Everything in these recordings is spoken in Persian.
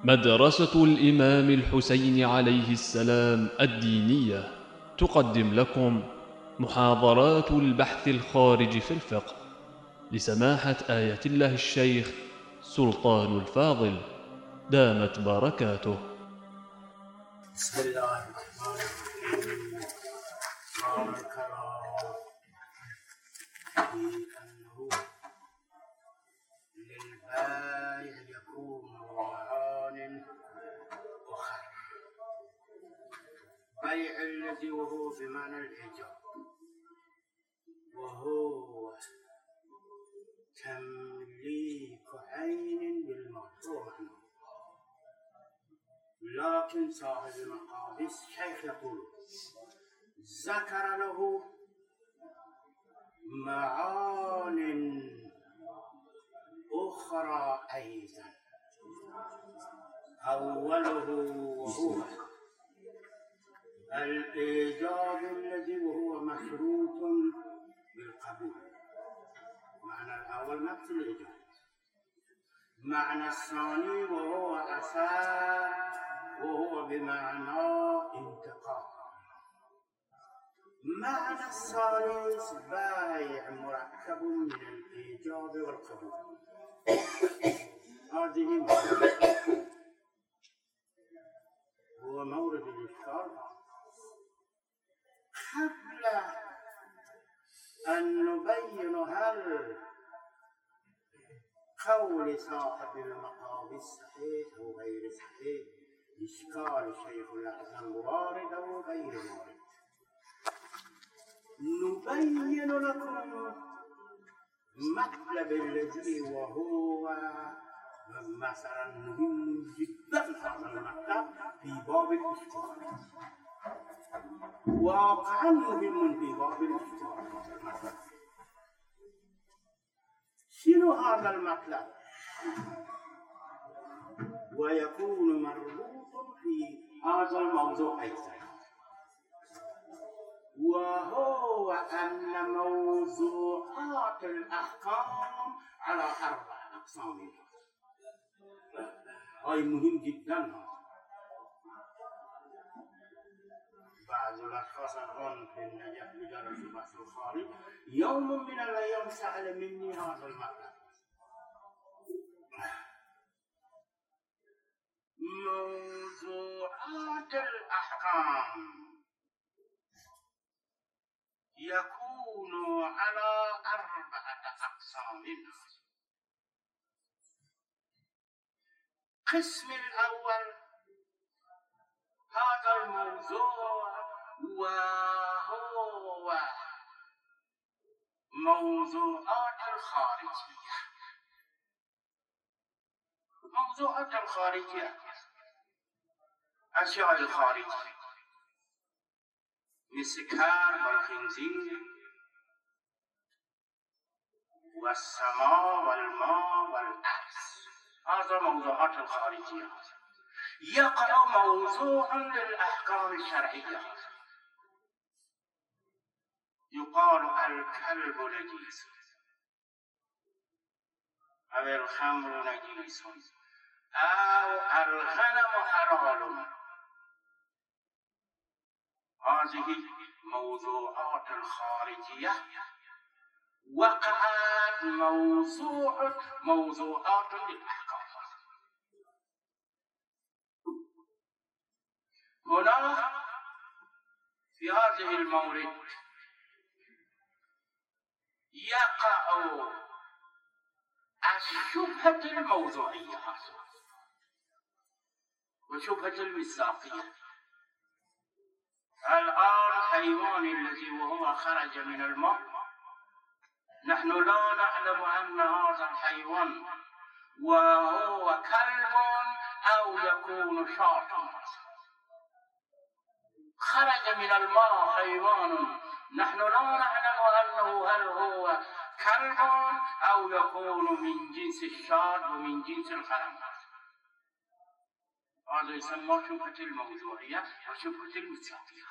مدرسة الإمام الحسين عليه السلام الدينية تقدم لكم محاضرات البحث الخارج في الفقه لسماحة آية الله الشيخ سلطان الفاضل دامت بركاته. بسم الله الرحمن الرحيم. بارك الله في أنه للبائع يكون معان أخر بيع الذي وهو بمعنى الإيجاب، وهو تمليك عين بالمرفوع عنه. لكن صاحب المقابس شيخ يقول ذكر له معان أخرى أيضا، أوله وهو الإيجاب الذي وهو مشروط بالقبول. معنى الأول نفس الإيجاب، معنى الثاني وهو أثار وهو بمعنى انتقام. معنى الثالث بائع مركب من الإيجاب والقبول. هذه هو مورد الإشكال. قبل أن نبين هل قول صاحب المقابس صحيح أو غير صحيح، إشكال شيخ الأعظم وارد أو غير وارد، نبين لكم مطلب الذي وهو مثلا مهم جدا. هذا المطلب في باب الإشكال، واقعا مهم في باب الإشكال. شنو هذا المطلب؟ ويكون مربوط في هذا الموضوع أيضا، وهو أن موضوعات الأحكام على 4 أقسام. هاي مهم جدا. بعض الأشخاص الآن في النجاح يدرسوا بحث الخارج، يوم من الأيام سأل مني هذا المطلب: موضوعات الأحكام يكون على 4 أقسام. القسم الأول هذا الموضوع وهو موضوعات الخارجية. موضوعات الخارجية أشياء الخارجية السكر والخنزير والسماء والماء والأرض، هذا موضوعات الخارجية. يقع موضوع للأحكام الشرعية، يقال الكلب نجيس أو الخمر نجيس أو الغنم حلال. هذه موضوعات الخارجية وقعت موضوعات للأحكام. هنا في هذه المورد يقع الشبهة الموضوعية وشبهة المصداقية. الآن حيوان الذي وهو خرج من الماء، نحن لا نعلم أن هذا الحيوان وهو كلب أو يكون شاة. خرج من الماء حيوان، نحن لا نعلم أنه هل هو كلب أو يكون من جنس الشاة ومن جنس الغنم. هذا يسمى شبهة الموضوعية وشبهة المصداقية.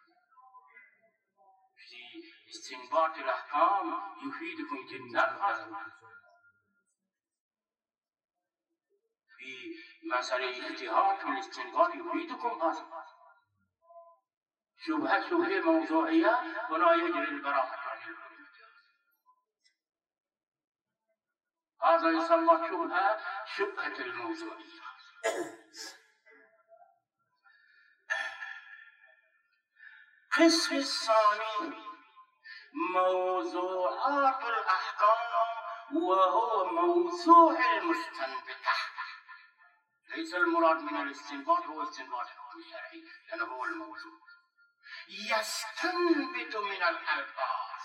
في استنباط الأحكام يفيدكم جدا. في مسألة اجتهاد في الاستنباط يفيدكم هذا. شبهة موضوعية ولا يجري البراءة عن الحجة. هذا يسمى شبهة الموضوعية. القسم الثاني موضوعات الأحكام، وهو موضوع المستنبطة. ليس المراد من الاستنباط هو استنباط الحكم الشرعي، لأنه هو الموضوع. يستنبط من الألفاظ،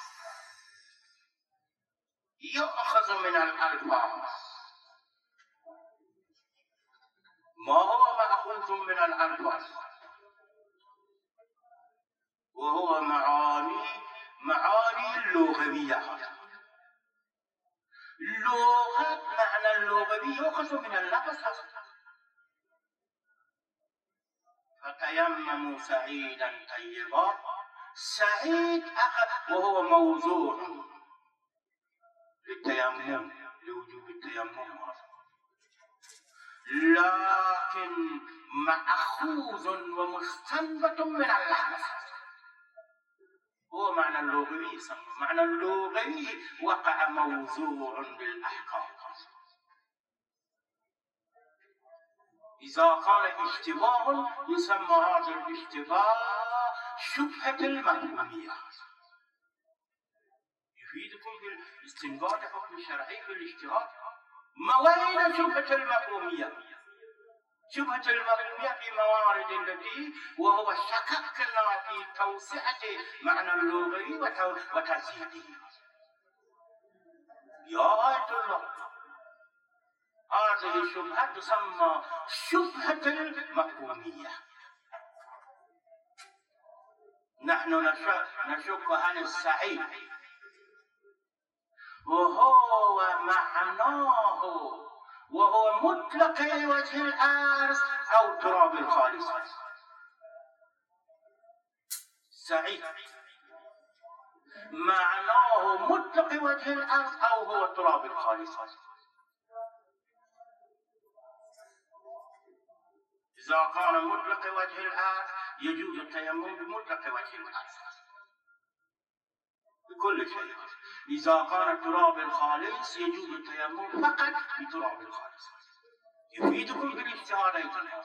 يؤخذ من الألفاظ. ما هو مأخوذ من الألفاظ؟ وهو معاني اللغوية. لغة معنى اللغوي يؤخذ من اللفظ. فتيمموا سعيدا طيبا، سعيد وهو موضوع للتيمم، لوجوب التيمم، لكن مأخوذ ومستنبط من اللفظ. هو معنى اللغوي يسمى معنى اللغوي، وقع موضوع للأحكام. إذا كان اشتباه يسمى هذا الاشتباه شبهة المفهومية. يفيدكم في الاستنباط حكم الشرعي في الاجتهاد. ما وين شبهة المفهومية؟ شبهة المفهومية في موارد التي وهو شككنا في توسعة معنى اللغوي وتزييده. يا آية الله، هذه الشبهة تسمى شبهة المفهومية. نحن نشك عن السعيد وهو معناه وهو مطلق وجه الأرض أو تراب الخالص. سعيد معناه مطلق وجه الأرض أو هو تراب الخالص. إذا كان مطلق وجه الأرض يجوز التيمم بمطلق وجه الأرض بكل شيء. إذا كان تراب الخالص يجوز التيمم فقط بتراب الخالص. يفيدكم بالاجتهاد أيضا.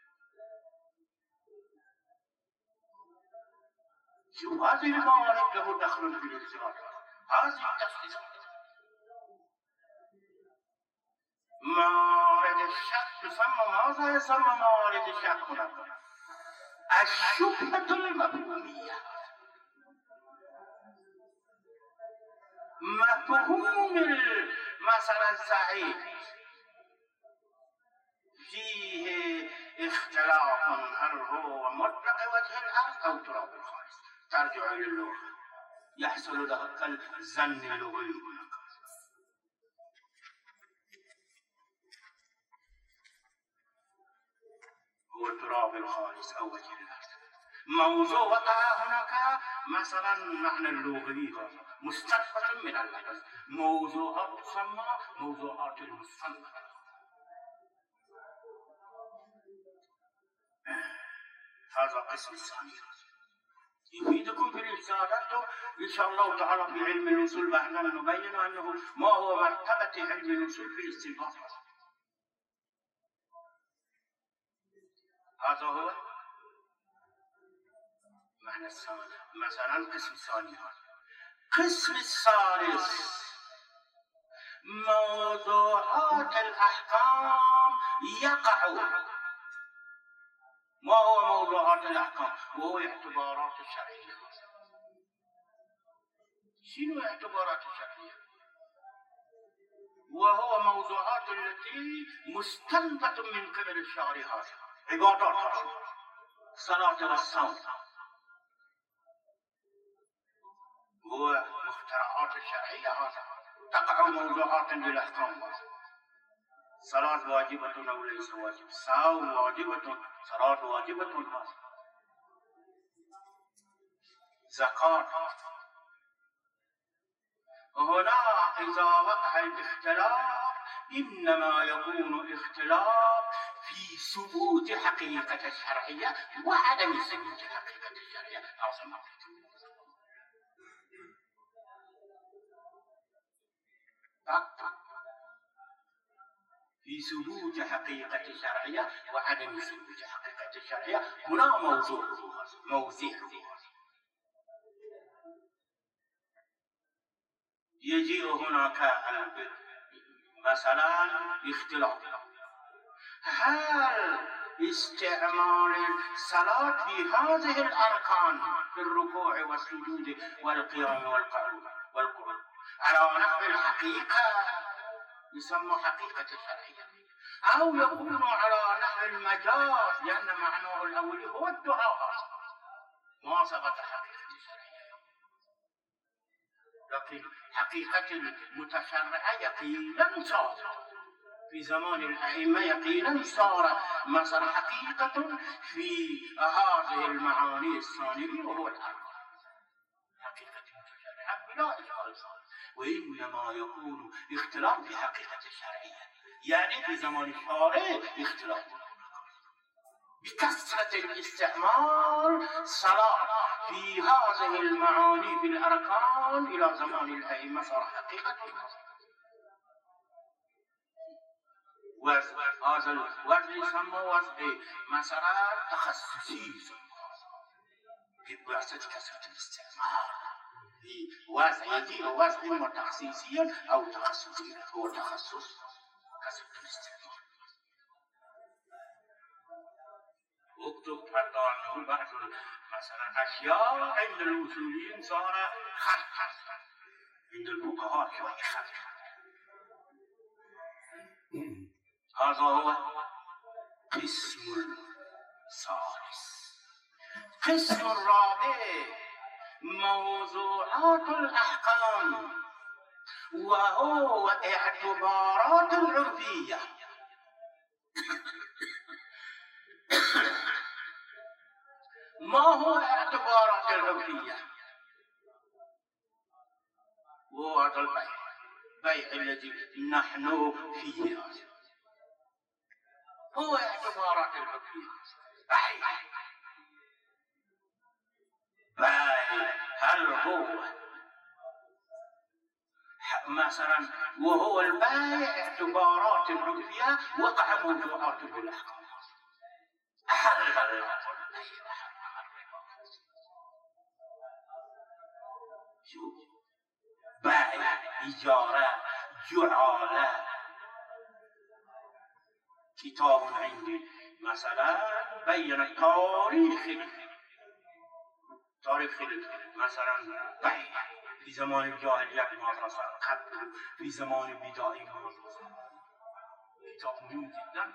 شوف هذه الموارد له دخل في الاجتهاد. هذه التخصيصات. موارد الشك تسمى ماذا؟ يسمى موارد الشك هنا الشبهة المفهومية. مفهوم مثلا سعيد فيه اختلاف، هل هو مطلق وجه الأرض أو تراب الخالص؟ ترجع إلى اللغة، يحصل ذلك الظن اللغوي. هو تراب الخالص أو وجه الأرض. موضوع وقع هناك مثلا معنى اللغوي مستنبط من اللفظ. موضوعات تسمى موضوعات المستنبطة. هذا قسم الثاني. يفيدكم في الاجتهادات إن شاء الله تعالى في علم الوصول بعد أن نبين أنه ما هو مرتبة علم الوصول في الاستنباط. هذا هو معنى الثاني. مثلا القسم الثاني. القسم الثالث موضوعات الأحكام يقع. ما هو موضوعات الأحكام؟ وهو اعتبارات الشرعية. شنو اعتبارات الشرعية؟ وهو موضوعات التي مستنبط من قبل الشارع. عبادات الصلاة والصوم هو مخترعات الشرعية. هذا تقع موضوعات للأحكام. صلاة واجبة أو ليس واجب، صوم واجبة، صلاة واجبة، زكاة. هنا إذا وقع الاختلاف إنما يكون اختلاف في ثبوت حقيقة الشرعية وعدم ثبوت حقيقة الشرعية. في ثبوت حقيقة الشرعية وعدم ثبوت حقيقة الشرعية هنا موضوع يجي هناك مثلا اختلاف. هل استعمال الصلاة في هذه الأركان في الركوع والسجود والقيام والقعود على نحو الحقيقة يسمى حقيقة الشرعية، أو يكون على نحو المجاز لأن معناه الأولي هو الدعاء ما ثبت حقيقة الشرعية. لكن حقيقة المتشرعة يقينا صار في زمان الأئمة، يقينا صار مثلا حقيقة في هذه المعاني الثانية وهو الأربعة. حقيقة المتشرعة بلا إشكال صار، وإنما يكون اختلاف في حقيقة الشرعية، يعني في زمان الشارع اختلاف بكثرة الاستعمال صلاة في هذه المعاني في الأركان إلى زمان الأئمة صار حقيقة. هذا الوزن يسمى وزن مثلا تخصصي بواسطة كثرة الاستعمال. يجي وزن تخصيصيا أو تخصصيا، هو تخصص كثرة الاستعمال. اكتب حتى أنه بعض مثلا أشياء عند الوصولين صار خلق، عند الفقهاء شوي خلق. هذا هو قسم الثالث. قسم الرابع موضوعات الأحكام، وهو اعتبارات العرفية. ما هو اعتبارات العرفية؟ وهذا البيع الذي نحن فيه هو اعتبارات العرفية. هل هو مثلا وهو البيع اعتبارات العرفية وقع موضوعات الأحكام. بيع، إجارة، جعالة. كتاب عندي مثلا بين تاريخ مثلا بيع في زمان الجاهلية ماذا صار، قبل في زمان البدائي ماذا صار. كتاب مهم جدا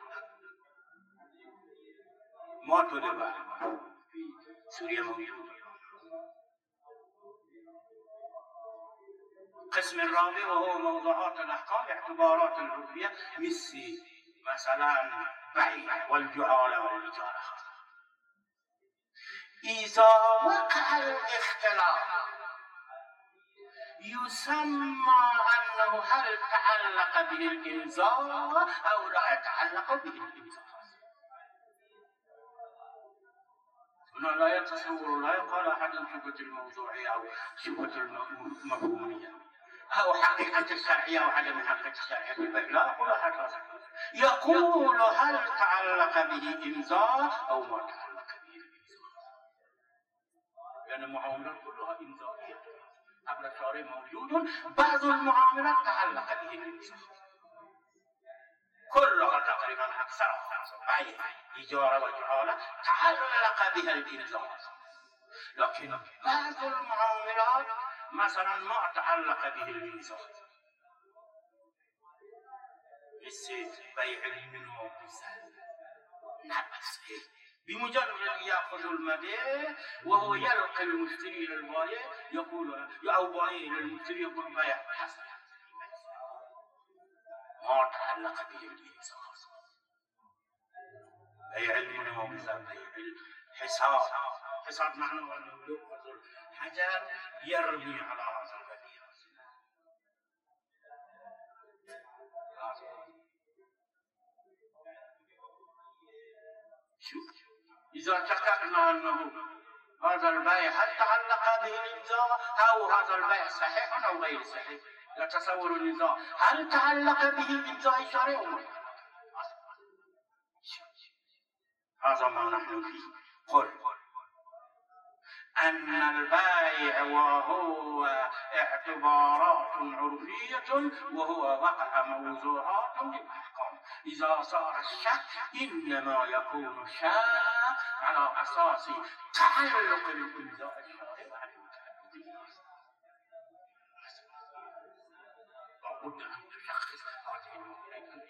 ما طلب في سوريا موجود. القسم الرابع وهو موضوعات الأحكام اعتبارات العرفية، مثلا بيع والجعالة والإجارة. إذا وقع الاختلاف يسمى أنه هل تعلق به الإنزاء أو لا يتعلق به الإنزاء. هنا لا يتصور، لا يقال أحد شبهة الموضوعية أو شبهة المفهومية أو حقيقة الشرعية وعدم حقيقة الشرعية. لا يقول أحد هذا، يقول هل تعلق به إنزاء أو ما تعلق به الإنزاء، لأن المعاملات كلها إنزائية. قبل الشارع موجود بعض المعاملات تعلق به الإنزاء كلها تقريبا أكثرها بيع، إجارة وجعالة تعلق بها الإنزاء، لكن بعض المعاملات مثلا ما تعلق به الإنزاء، مثل بيع المنوع نفس بمجرد يأخذ المبيع وهو يلقي المشتري للبائع يقول أو بائع للمشتري يقول بيع حسن، ما تعلق به الإنزاء. بيع المنوع بيع الحساب نحن يأخذ الحجر يرمي على هذا البيع. إذا شككنا أنه هذا البيع هل تعلق به الإمضاء أو هذا البيع صحيح أو غير صحيح؟ نتصور النزاع هل تعلق به الإمضاء الشرعي أو غير؟ هذا ما نحن فيه. قل أن البيع وهو اعتبارات عرفية وهو وقع موضوعات للأحكام. إذا صار الشك إنما يكون الشك على أساس تعلق الإمضاء الشرعي على المتعددين. لابد أن تشخص هذه الأمور.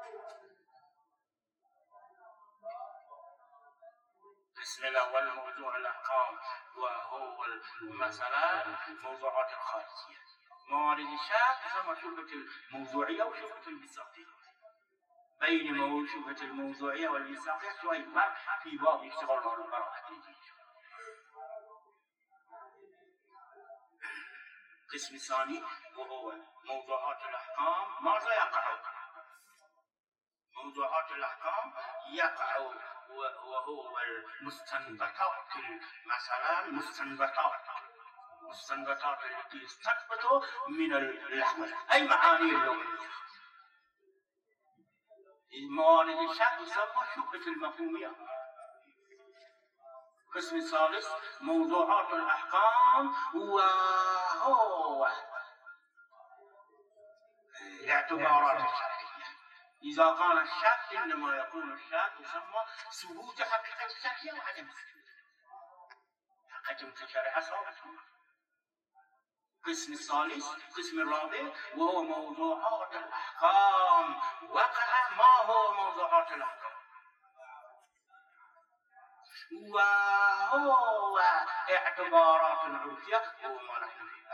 القسم الأول موضوع الأحكام وهو مثلا موضوعات الخارجية. موارد الشك يسمى شبهة الموضوعية وشبهة المصداقية. بين شبهة الموضوعية والمصداقية شوية فرق في باب يشتغل على البراءة الدينية. القسم الثاني وهو موضوعات الأحكام. ماذا يقع؟ موضوعات الأحكام يقع وهو المستنبطات، مثلا مستنبطات التي يستنبط من اللحظة أي معاني اللغوية. موارد الشك يسمى شبهة المفهومية. القسم الثالث موضوعات الأحكام وهو الاعتبارات الشرعية. إذا كان الشك إنما يكون الشك يسمى ثبوت حقيقة الشرعية وعدم حقيقة الشرعية ثابتة. القسم الثالث القسم الرابع وهو موضوعات الأحكام. وقع ما هو موضوعات الأحكام؟ وهو اعتبارات عرفية وهو ما نحن فيه.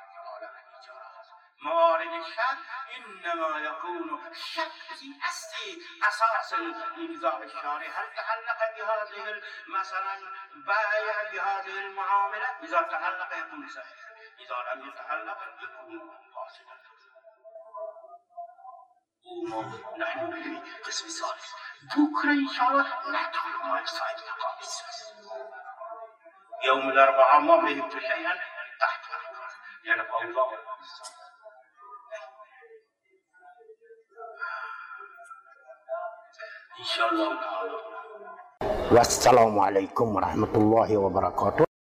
موارد الشك إنما يكون الشك في أساس الإمضاء الشرعي. هل تعلق بهذه مثلا بائع بهذه المعاملة؟ إذا تعلق يكون صحيح، إذا لم يتعلق يكون فاسدا. ونحن في قسم ثالث بكرة إن شاء الله نحتفل مع السعيد القابس. يوم الأربعاء ما فهمت شيئا تحت يعني فوضى. إن شاء الله. والسلام عليكم ورحمة الله وبركاته.